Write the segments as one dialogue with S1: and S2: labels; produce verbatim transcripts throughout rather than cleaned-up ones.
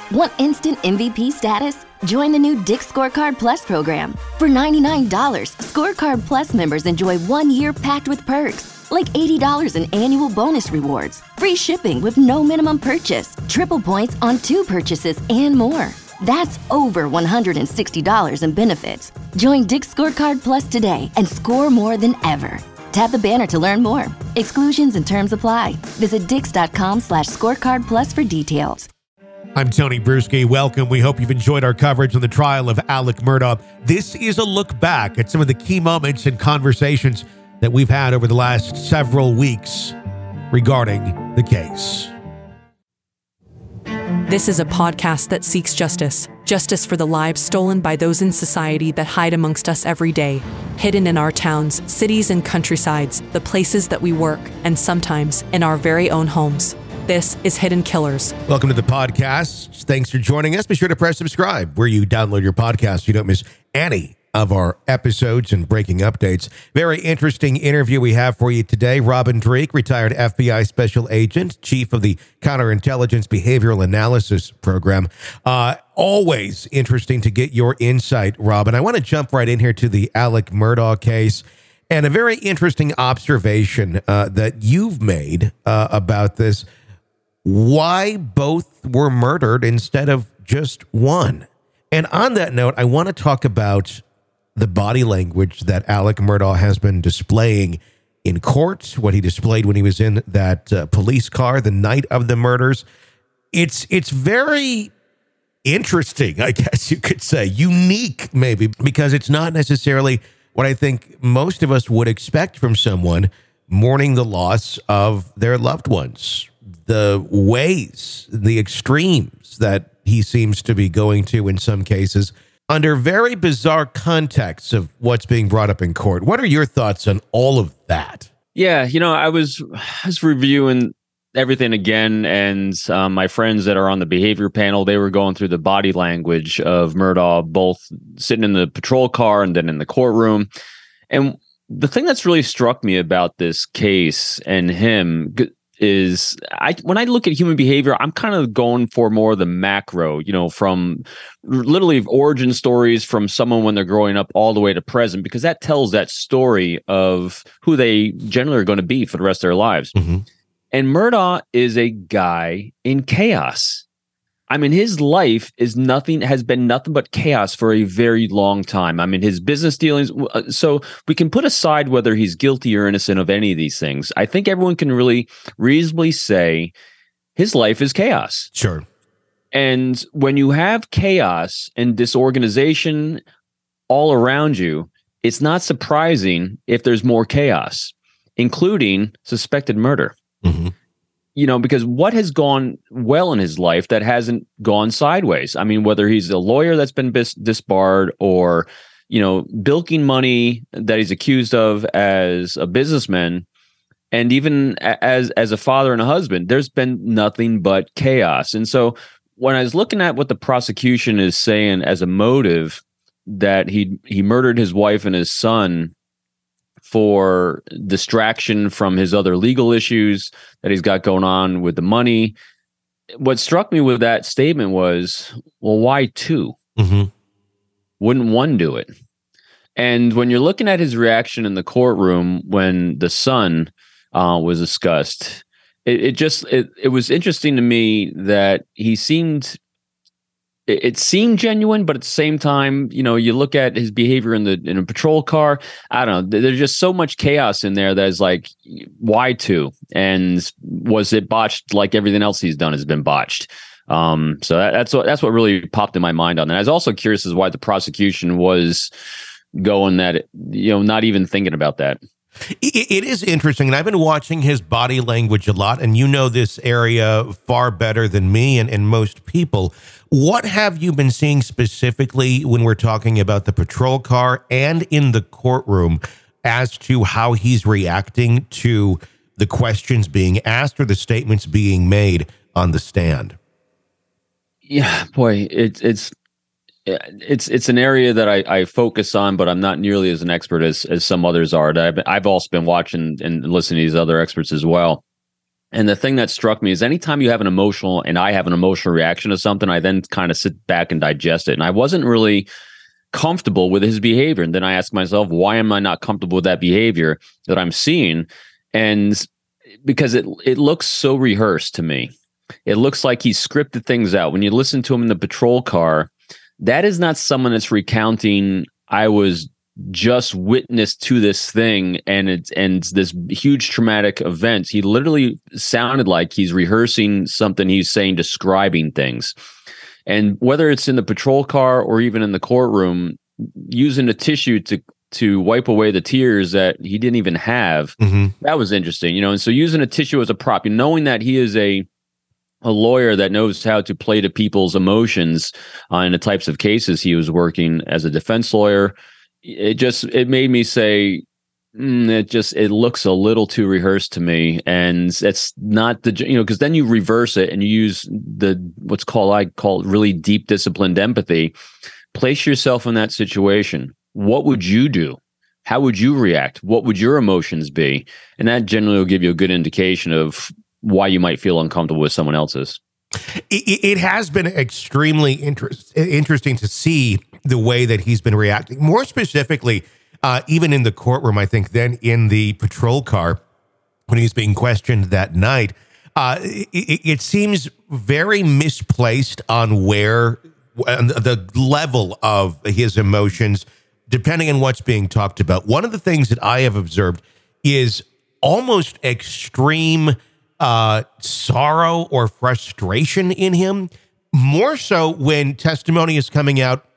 S1: Want instant M V P status? Join the new Dick's Scorecard Plus program. For ninety-nine dollars, Scorecard Plus members enjoy one year packed with perks, like eighty dollars in annual bonus rewards, free shipping with no minimum purchase, triple points on two purchases, and more. That's over one hundred sixty dollars in benefits. Join Dick's Scorecard Plus today and score more than ever. Tap the banner to learn more. Exclusions and terms apply. Visit dix.com slash scorecard plus for details.
S2: I'm Tony Bruschi. Welcome. We hope you've enjoyed our coverage on the trial of Alec Murdaugh. This is a look back at some of the key moments and conversations that we've had over the last several weeks regarding the case.
S3: This is a podcast that seeks justice. Justice for the lives stolen by those in society that hide amongst us every day. Hidden in our towns, cities, and countrysides, the places that we work, and sometimes in our very own homes. This is Hidden Killers.
S2: Welcome to the podcast. Thanks for joining us. Be sure to press subscribe where you download your podcast so you don't miss any of our episodes and breaking updates. Very interesting interview we have for you today. Robin Dreeke, retired F B I special agent, chief of the Counterintelligence Behavioral Analysis Program. Uh, always interesting to get your insight, Robin. I want to jump right in here to the Alec Murdaugh case and a very interesting observation uh, that you've made uh, about this. Why both were murdered instead of just one? And on that note, I want to talk about the body language that Alec Murdaugh has been displaying in court, what he displayed when he was in that uh, police car the night of the murders. It's it's very interesting, I guess you could say, unique maybe, because it's not necessarily what I think most of us would expect from someone mourning the loss of their loved ones. The ways, the extremes that he seems to be going to in some cases, under very bizarre contexts of what's being brought up in court. What are your thoughts on all of that?
S4: Yeah, you know, I was, I was reviewing everything again, and um, my friends that are on the behavior panel, they were going through the body language of Murdaugh, both sitting in the patrol car and then in the courtroom. And the thing that's really struck me about this case and him is I when I look at human behavior, I'm kind of going for more of the macro, you know, from literally origin stories from someone when they're growing up all the way to present, because that tells that story of who they generally are going to be for the rest of their lives. Mm-hmm. And Murdaugh is a guy in chaos. I mean, his life is nothing, has been nothing but chaos for a very long time. I mean, his business dealings. So we can put aside whether he's guilty or innocent of any of these things. I think everyone can really reasonably say his life is chaos.
S2: Sure.
S4: And when you have chaos and disorganization all around you, it's not surprising if there's more chaos, including suspected murder. Mm-hmm. You know, because what has gone well in his life that hasn't gone sideways? I mean, whether he's a lawyer that's been bis- disbarred or, you know, bilking money that he's accused of as a businessman, and even as as a father and a husband, there's been nothing but chaos. And so when I was looking at what the prosecution is saying as a motive, that he he murdered his wife and his son for distraction from his other legal issues that he's got going on with the money. What struck me with that statement was, well, why two? Mm-hmm. Wouldn't one do it? And when you're looking at his reaction in the courtroom when the son uh, was discussed, it, it just it, it was interesting to me that he seemed it, it seemed genuine, but at the same time, you know, you look at his behavior in the in a patrol car. I don't know. There's just so much chaos in there that is like, why two? And was it botched like everything else he's done has been botched? Um, so that, that's what that's what really popped in my mind on that. I was also curious as why the prosecution was going that, you know, not even thinking about that.
S2: It, it is interesting, and I've been watching his body language a lot, and you know this area far better than me and, and most people. What have you been seeing specifically when we're talking about the patrol car and in the courtroom as to how he's reacting to the questions being asked or the statements being made on the stand?
S4: Yeah, boy, it, it's it's it's an area that I, I focus on, but I'm not nearly as an expert as as some others are. I've, I've also been watching and listening to these other experts as well. And the thing that struck me is anytime you have an emotional and I have an emotional reaction to something, I then kind of sit back and digest it. And I wasn't really comfortable with his behavior. And then I ask myself, why am I not comfortable with that behavior that I'm seeing? And because it it looks so rehearsed to me. It looks like he scripted things out. When you listen to him in the patrol car, that is not someone that's recounting, I was just witness to this thing and it's and this huge traumatic event. He literally sounded like he's rehearsing something he's saying, describing things. And whether it's in the patrol car or even in the courtroom, using a tissue to to wipe away the tears that he didn't even have, mm-hmm. that was interesting, you know. And so using a tissue as a prop, and knowing that he is a a lawyer that knows how to play to people's emotions uh, in the types of cases he was working as a defense lawyer, it just it made me say, mm, it just it looks a little too rehearsed to me, and it's not the you know because then you reverse it and you use the what's called I call it really deep disciplined empathy. Place yourself in that situation. What would you do? How would you react? What would your emotions be? And that generally will give you a good indication of why you might feel uncomfortable with someone else's.
S2: It, it has been extremely interest, interesting to see the way that he's been reacting. More specifically, uh, even in the courtroom, I think, then in the patrol car when he's being questioned that night, uh, it, it seems very misplaced on where on the level of his emotions, depending on what's being talked about. One of the things that I have observed is almost extreme uh, sorrow or frustration in him, more so when testimony is coming out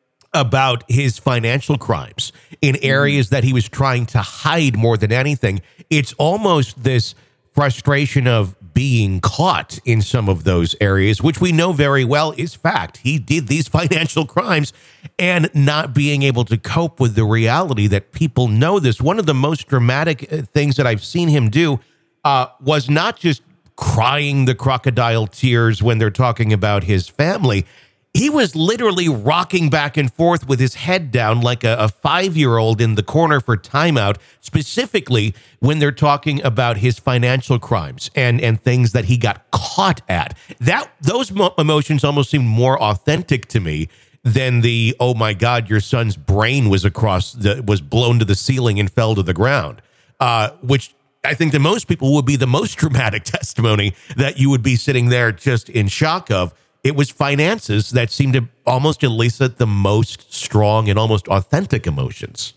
S2: about his financial crimes in areas that he was trying to hide more than anything. It's almost this frustration of being caught in some of those areas, which we know very well is fact. He did these financial crimes and not being able to cope with the reality that people know this. One of the most dramatic things that I've seen him do uh, was not just crying the crocodile tears when they're talking about his family. He was literally rocking back and forth with his head down like a, a five-year-old in the corner for timeout, specifically when they're talking about his financial crimes and, and things that he got caught at. That those mo- emotions almost seemed more authentic to me than the, oh my God, your son's brain was across the was blown to the ceiling and fell to the ground, uh, which I think to most people would be the most dramatic testimony that you would be sitting there just in shock of. It was finances that seemed to almost elicit the most strong and almost authentic emotions.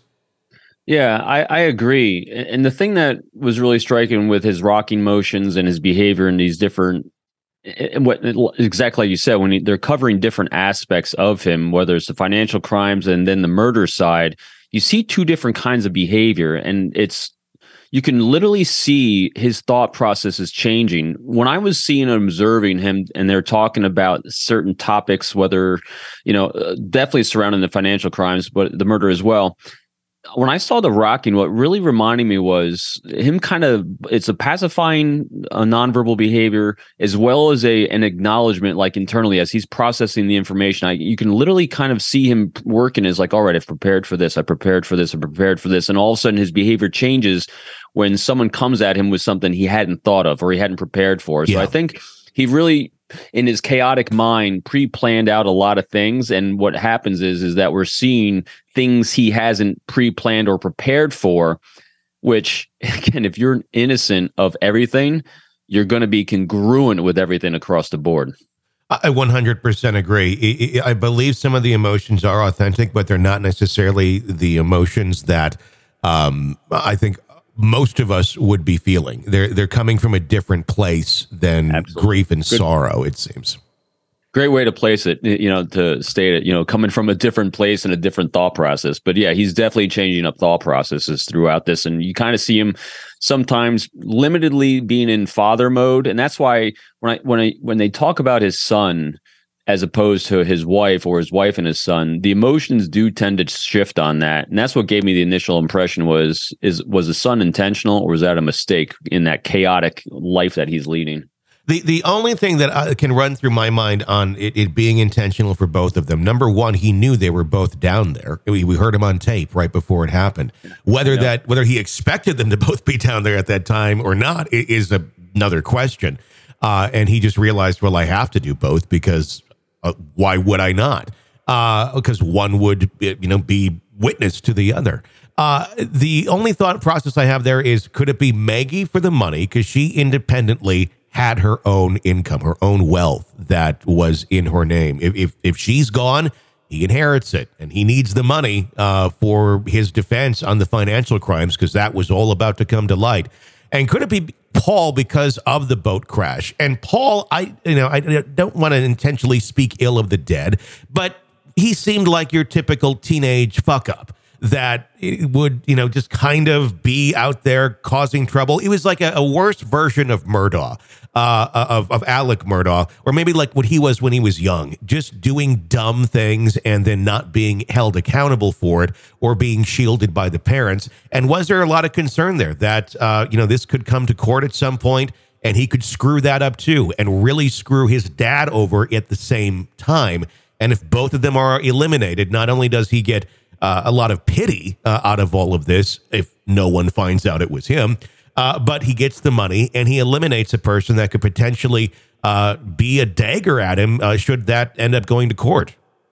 S4: Yeah, I, I agree. And the thing that was really striking with his rocking motions and his behavior in these different, and what exactly like you said, when he, they're covering different aspects of him, whether it's the financial crimes and then the murder side, you see two different kinds of behavior, and it's you can literally see his thought process is changing. When I was seeing and observing him and they're talking about certain topics, whether, you know, uh, definitely surrounding the financial crimes, but the murder as well. When I saw the rocking, what really reminded me was him kind of, it's a pacifying a nonverbal behavior as well as a an acknowledgement, like internally as he's processing the information. I, you can literally kind of see him working as like, all right, I've prepared for this, I prepared for this, I prepared for this. And all of a sudden his behavior changes when someone comes at him with something he hadn't thought of or he hadn't prepared for. So yeah. I think he really, in his chaotic mind, pre-planned out a lot of things. And what happens is, is that we're seeing things he hasn't pre-planned or prepared for, which, again, if you're innocent of everything, you're going to be congruent with everything across the board.
S2: I one hundred percent agree. I believe some of the emotions are authentic, but they're not necessarily the emotions that um, I think most of us would be feeling. They're they're coming from a different place than Absolutely. grief and Good. sorrow, it seems.
S4: Great way to place it, you know, to state it, you know, coming from a different place and a different thought process. But yeah, he's definitely changing up thought processes throughout this. And you kind of see him sometimes limitedly being in father mode. And that's why when I when I when they talk about his son as opposed to his wife or his wife and his son, the emotions do tend to shift on that. And that's what gave me the initial impression was, is was the son intentional or was that a mistake in that chaotic life that he's leading?
S2: The the only thing that I can run through my mind on it, it being intentional for both of them, number one, he knew they were both down there. We, we heard him on tape right before it happened. Whether that whether he expected them to both be down there at that time or not is a another question. Uh, and he just realized, well, I have to do both because uh, why would I not? Uh, because one would, you know, be witness to the other. Uh, the only thought process I have there is, could it be Maggie for the money? Because she independently had her own income, her own wealth that was in her name. If if, if she's gone, he inherits it, and he needs the money uh, for his defense on the financial crimes, because that was all about to come to light. And could it be Paul because of the boat crash? And Paul, I you know I don't want to intentionally speak ill of the dead, but he seemed like your typical teenage fuck up that would, you know, just kind of be out there causing trouble. It was like a, a worse version of Murdaugh, uh, of, of Alec Murdaugh, or maybe like what he was when he was young, just doing dumb things and then not being held accountable for it or being shielded by the parents. And was there a lot of concern there that, uh, you know, this could come to court at some point and he could screw that up too and really screw his dad over at the same time? And if both of them are eliminated, not only does he get Uh, a lot of pity uh, out of all of this, if no one finds out it was him, uh, but he gets the money and he eliminates a person that could potentially uh, be a dagger at him uh, should that end up going to court.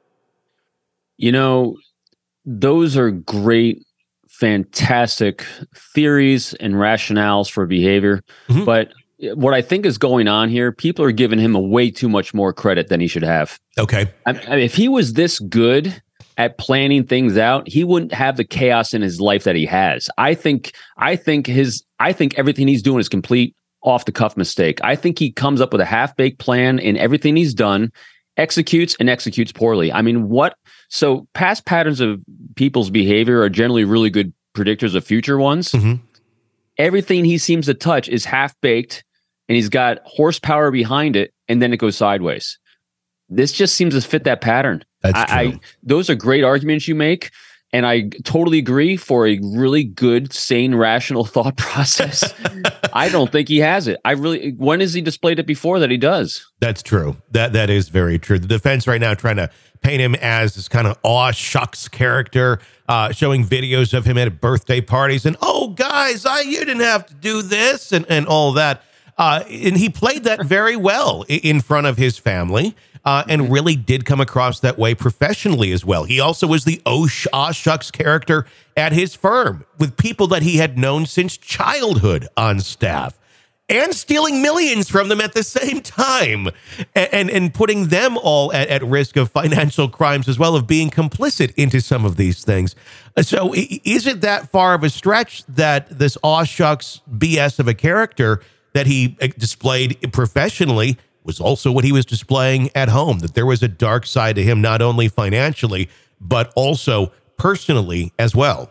S4: You know, those are great, fantastic theories and rationales for behavior. Mm-hmm. But what I think is going on here, people are giving him a way too much more credit than he should have.
S2: Okay.
S4: I, I mean, if he was this good at planning things out, he wouldn't have the chaos in his life that he has. I think, I think his, I think everything he's doing is complete off the cuff mistake. I think he comes up with a half baked plan in everything he's done, executes and executes poorly. I mean, what? So past patterns of people's behavior are generally really good predictors of future ones. Mm-hmm. Everything he seems to touch is half baked and he's got horsepower behind it. And then it goes sideways. This just seems to fit that pattern.
S2: That's
S4: I,
S2: true.
S4: I, those are great arguments you make, and I totally agree. For a really good, sane, rational thought process, I don't think he has it. I really. When has he displayed it before that he does?
S2: That's true. That that is very true. The defense right now trying to paint him as this kind of aw shucks character, uh, showing videos of him at birthday parties and, oh guys, I you didn't have to do this and and all that. Uh, and he played that very well in front of his family. Uh, and really did come across that way professionally as well. He also was the oh sh- aw shucks character at his firm with people that he had known since childhood on staff and stealing millions from them at the same time and, and, and putting them all at, at risk of financial crimes as well, of being complicit into some of these things. So is it that far of a stretch that this aw shucks B S of a character that he displayed professionally was also what he was displaying at home, that there was a dark side to him, not only financially, but also personally as well?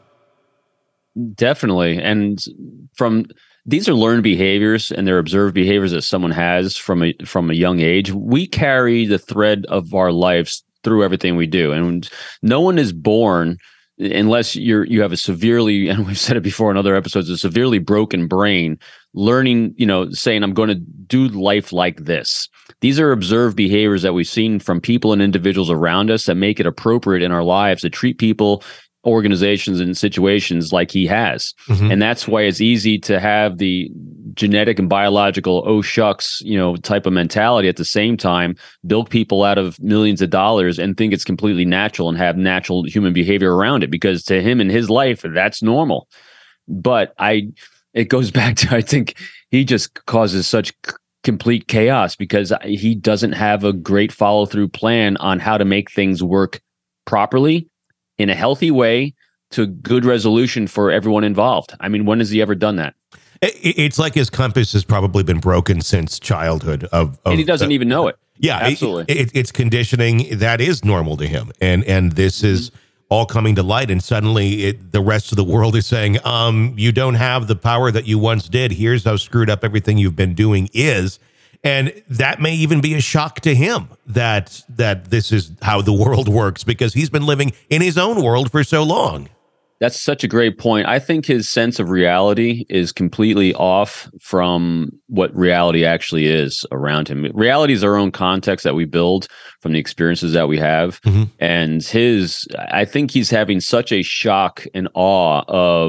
S4: Definitely. And from these are learned behaviors and they're observed behaviors that someone has from a from a young age. We carry the thread of our lives through everything we do. And no one is born unless you're you have a severely, and we've said it before in other episodes, a severely broken brain, learning, you know, saying, I'm going to do life like this. These are observed behaviors that we've seen from people and individuals around us that make it appropriate in our lives to treat people, organizations, and situations like he has. Mm-hmm. And that's why it's easy to have the genetic and biological, oh shucks, you know, type of mentality at the same time, bilk people out of millions of dollars and think it's completely natural and have natural human behavior around it, because to him in his life, that's normal. But I, it goes back to, I think he just causes such c- complete chaos because he doesn't have a great follow through plan on how to make things work properly in a healthy way to good resolution for everyone involved. I mean, when has he ever done that?
S2: It's like his compass has probably been broken since childhood. Of, of
S4: and he doesn't uh, even know it.
S2: Yeah,
S4: absolutely.
S2: It, it, it's conditioning that is normal to him, and and this mm-hmm. is all coming to light. And suddenly, it, the rest of the world is saying, "Um, you don't have the power that you once did. Here's how screwed up everything you've been doing is." And that may even be a shock to him that that this is how the world works, because he's been living in his own world for so long.
S4: That's such a great point. I think his sense of reality is completely off from what reality actually is around him. Reality is our own context that we build from the experiences that we have. Mm-hmm. And his, I think he's having such a shock and awe of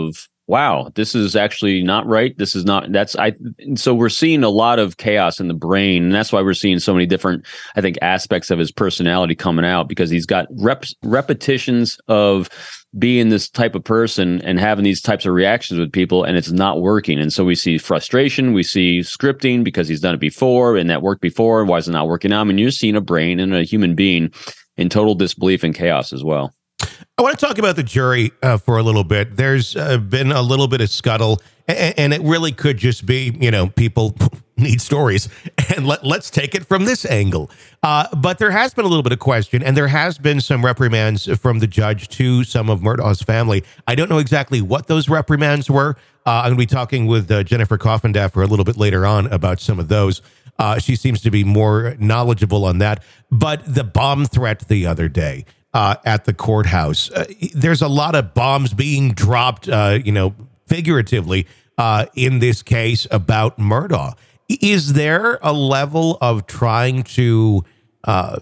S4: wow, this is actually not right. This is not, that's, I, so we're seeing a lot of chaos in the brain. And that's why we're seeing so many different, I think, aspects of his personality coming out, because he's got reps, repetitions of being this type of person and having these types of reactions with people, and it's not working. And so we see frustration, we see scripting because he's done it before and that worked before. Why is it not working out? I mean, you're seeing a brain and a human being in total disbelief and chaos as well.
S2: I want to talk about the jury uh, for a little bit. There's uh, been a little bit of scuttle, and, and it really could just be, you know, people need stories, and let, let's take it from this angle. Uh, but there has been a little bit of question, and there has been some reprimands from the judge to some of Murdaugh's family. I don't know exactly what those reprimands were. Uh, I'm going to be talking with uh, Jennifer Coffindaffer a little bit later on about some of those. Uh, she seems to be more knowledgeable on that. But the bomb threat the other day, Uh, at the courthouse. Uh, there's a lot of bombs being dropped, uh, you know, figuratively, uh, in this case about Murdaugh. Is there a level of trying to uh,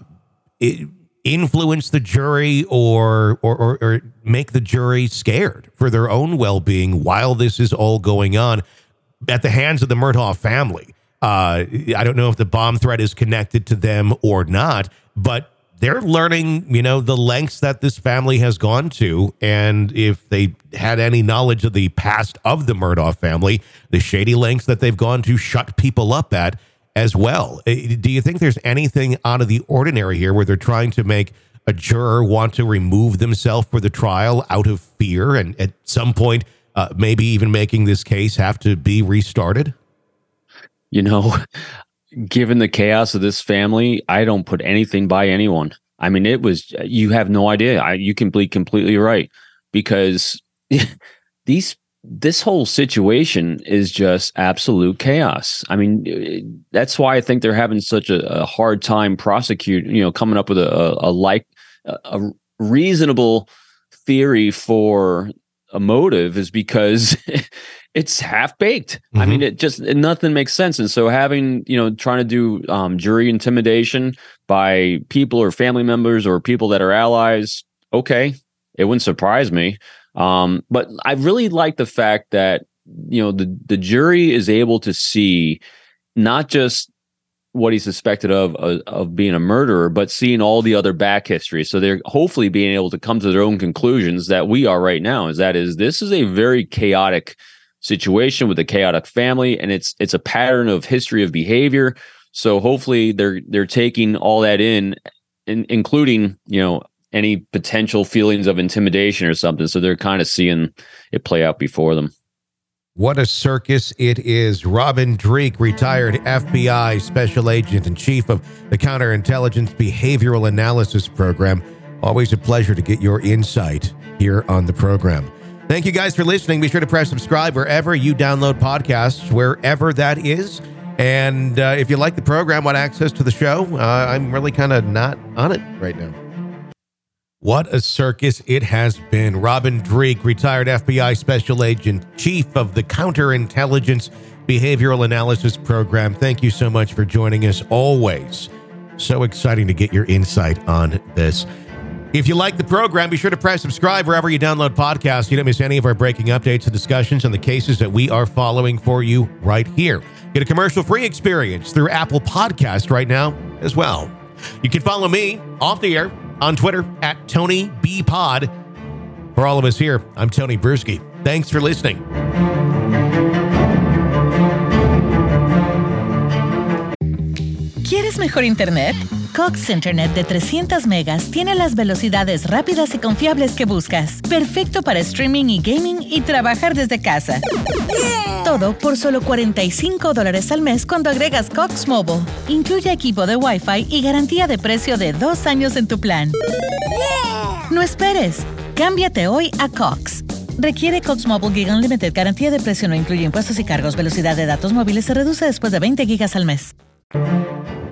S2: influence the jury or, or, or, or make the jury scared for their own well-being while this is all going on at the hands of the Murdaugh family? Uh, I don't know if the bomb threat is connected to them or not, but they're learning, you know, the lengths that this family has gone to. And if they had any knowledge of the past of the Murdaugh family, the shady lengths that they've gone to shut people up at as well. Do you think there's anything out of the ordinary here where they're trying to make a juror want to remove themselves for the trial out of fear and at some point uh, maybe even making this case have to be restarted?
S4: You know, given the chaos of this family, I don't put anything by anyone. I mean, it was, you have no idea. I, you can be completely right, because these, this whole situation is just absolute chaos. I mean, that's why I think they're having such a, a hard time prosecuting, you know, coming up with a, a, a like a, a reasonable theory for a motive, is because it's half baked. Mm-hmm. I mean, it just, nothing makes sense. And so having, you know, trying to do um, jury intimidation by people or family members or people that are allies, okay, it wouldn't surprise me. Um, but I really like the fact that, you know, the, the jury is able to see not just what he's suspected of, of of being a murderer, but seeing all the other back history. So they're hopefully being able to come to their own conclusions that we are right now. Is that is this is a very chaotic situation with a chaotic family, and it's it's a pattern of history of behavior. So hopefully they're they're taking all that in, in including, you know, any potential feelings of intimidation or something. So they're kind of seeing it play out before them.
S2: What a circus it is. Robin Dreeke, retired F B I special agent and chief of the Counterintelligence Behavioral Analysis Program. Always a pleasure to get your insight here on the program. Thank you guys for listening. Be sure to press subscribe wherever you download podcasts, wherever that is. And uh, if you like the program, want access to the show, uh, I'm really kind of not on it right now. What a circus it has been. Robin Dreeke, retired F B I special agent, chief of the Counterintelligence Behavioral Analysis Program. Thank you so much for joining us. Always so exciting to get your insight on this. If you like the program, be sure to press subscribe wherever you download podcasts. You don't miss any of our breaking updates and discussions on the cases that we are following for you right here. Get a commercial-free experience through Apple Podcasts right now as well. You can follow me off the air on Twitter at Tony B Pod. For all of us here, I'm Tony Bruschi. Thanks for listening.
S5: ¿Quieres mejor internet? Cox Internet de trescientos megas tiene las velocidades rápidas y confiables que buscas. Perfecto para streaming y gaming y trabajar desde casa. Yeah. Todo por solo cuarenta y cinco dólares al mes cuando agregas Cox Mobile. Incluye equipo de Wi-Fi y garantía de precio de dos años en tu plan. Yeah. No esperes. Cámbiate hoy a Cox. Requiere Cox Mobile Gig Unlimited. Garantía de precio no incluye impuestos y cargos. Velocidad de datos móviles se reduce después de veinte gigas al mes.